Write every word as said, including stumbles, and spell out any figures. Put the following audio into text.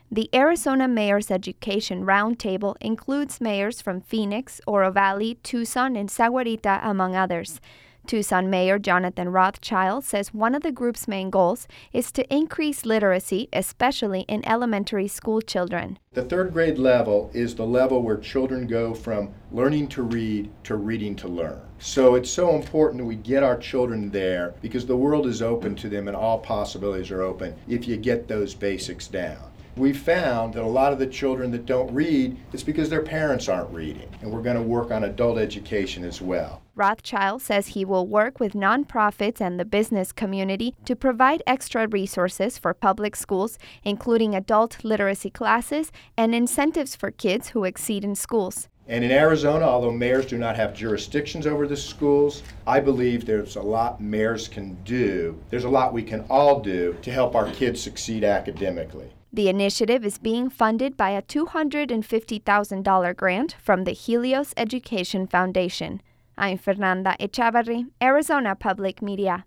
The Arizona Mayor's Education Roundtable includes mayors from Phoenix, Oro Valley, Tucson, and Sahuarita, among others. Tucson Mayor Jonathan Rothschild says one of the group's main goals is to increase literacy, especially in elementary school children. The third grade level is the level where children go from learning to read to reading to learn. So it's so important that we get our children there because the world is open to them and all possibilities are open if you get those basics down. We found that a lot of the children that don't read, it's because their parents aren't reading, and we're going to work on adult education as well. Rothschild says he will work with nonprofits and the business community to provide extra resources for public schools, including adult literacy classes and incentives for kids who exceed in schools. And in Arizona, although mayors do not have jurisdictions over the schools, I believe there's a lot mayors can do. There's a lot we can all do to help our kids succeed academically. The initiative is being funded by a two hundred fifty thousand dollars grant from the Helios Education Foundation. I'm Fernanda Echavarri, Arizona Public Media.